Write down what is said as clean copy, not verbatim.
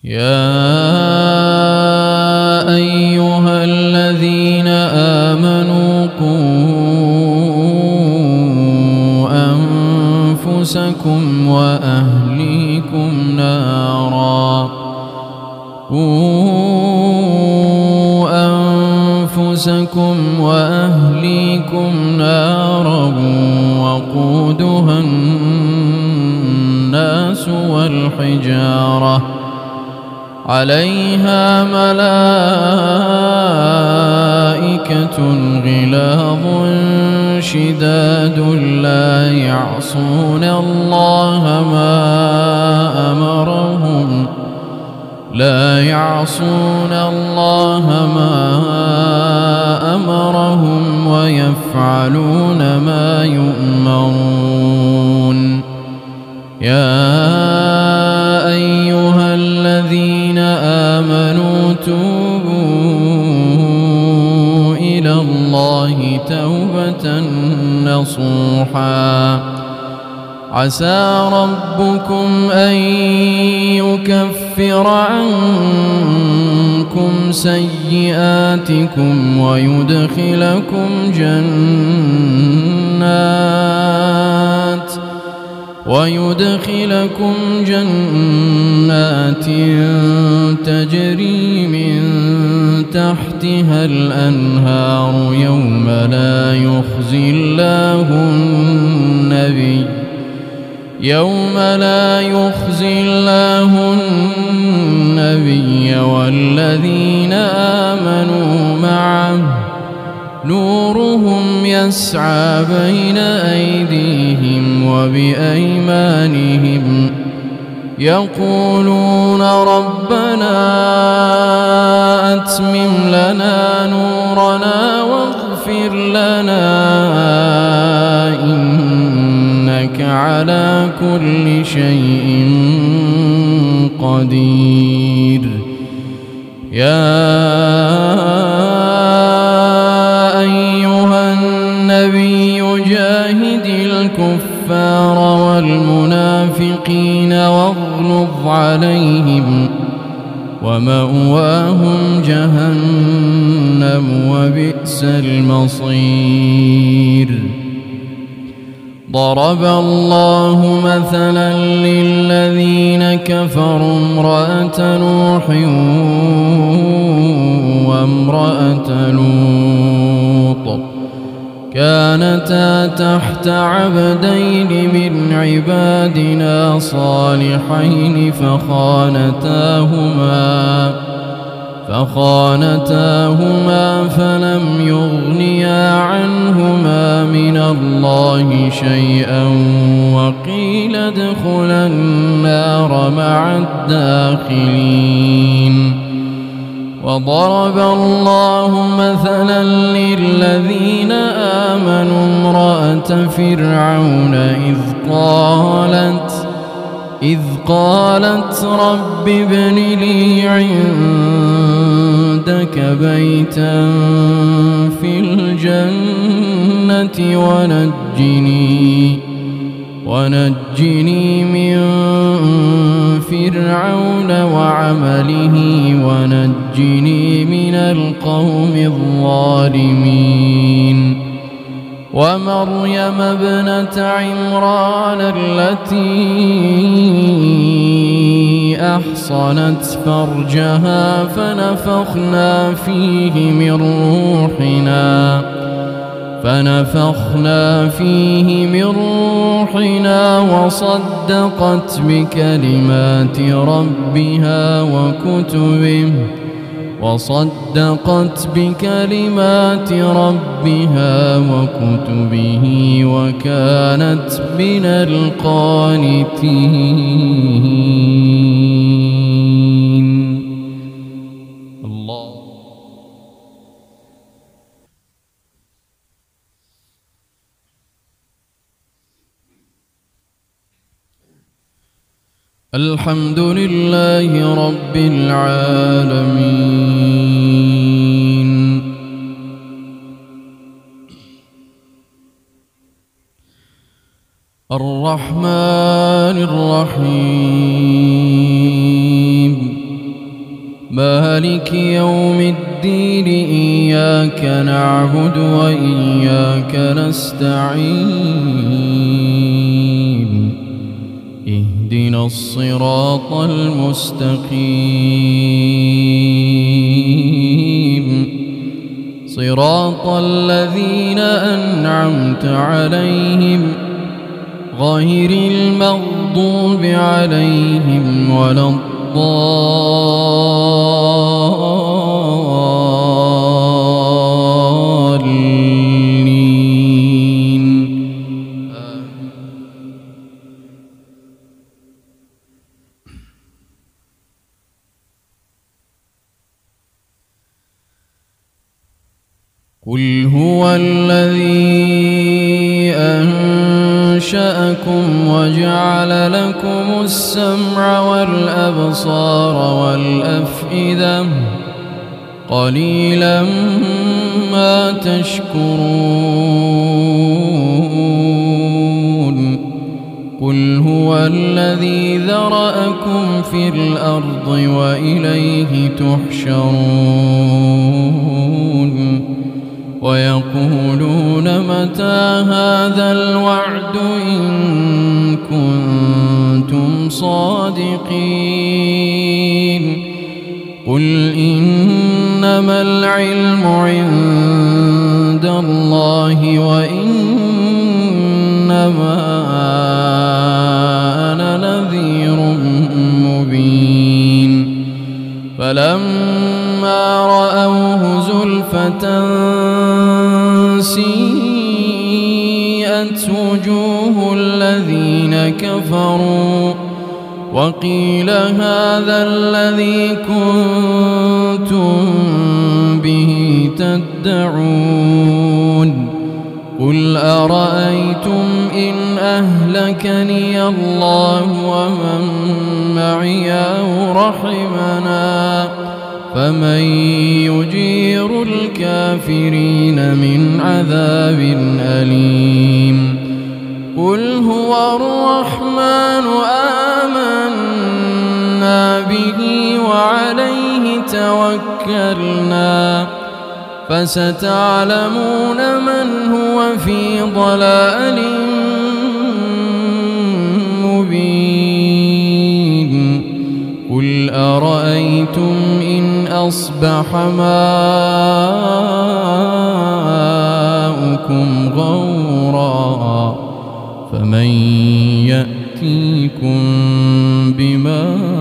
يا أيها الذين آمنوا قوا أنفسكم وأهليكم نارا وقودها الناس والحجارة عليها ملائكة غلاظ شداد لا يعصون الله ما أمرهم ويفعلون ما يؤمرون. يا أيها الذين آمنوا توبوا إلى الله توبة نصوحا عسى ربكم أن يكفر عنكم سيئاتكم ويدخلكم جنات تجري من تحتها الأنهار يوم لا يخزي الله النبي والذين آمنوا معه نورهم يسعى بين أيديهم وبأيمانهم يقولون ربنا أتمم لنا نورنا واغفر لنا إنك على كل شيء قدير. يا أيها النبي جاهد الكفار والمنافقين واغلظ عليهم ومأواهم جهنم وبئس المصير. ضرب الله مثلا للذين كفروا امرأة نوح وامرأة لوط كانتا تحت عبدين من عبادنا صالحين فخانتاهما فلم يغنيا عنهما من الله شيئا وقيل ادخلا النار مع الداخلين. وضرب الله مثلا للذين آمنوا امرأة فرعون إذ قالت رب ابن لي عندك بيتا في الجنة ونجني من فرعون وعمله ونجني من القوم الظالمين. ومريم ابنة عمران التي أحصنت فرجها فنفخنا فيه من روحنا وصدقت بكلمات ربها وكتبه وكانت من القانتين. الله. الحمد لله رب العالمين الرحمن الرحيم مالك يوم الدين إياك نعبد وإياك نستعين اهدنا الصراط المستقيم صراط الذين أنعمت عليهم غير المغضوب عليهم ولا الضالين. قل هو الذي أنشأكم وجعل لكم السمع والأبصار والأفئدة قليلا ما تشكرون. قل هو الذي ذرأكم في الأرض وإليه تحشرون. ويقولون متى هذا الوعد إن كنتم صادقين. قل إنما العلم عند الله وإنما أنا نذير مبين. فلما رأوه زلفة سيئت وجوه الذين كفروا وقيل هذا الذي كنتم به تدعون. قل أرأيتم إن أهلكني الله ومن معي أو رحمنا فمن يجير الكافرين من عذاب أليم. قل هو الرحمن آمنا به وعليه توكلنا فستعلمون من هو في ضلال مبين. قل أرأيتم إن أصبح ماؤكم غورا فمن يأتيكم بماء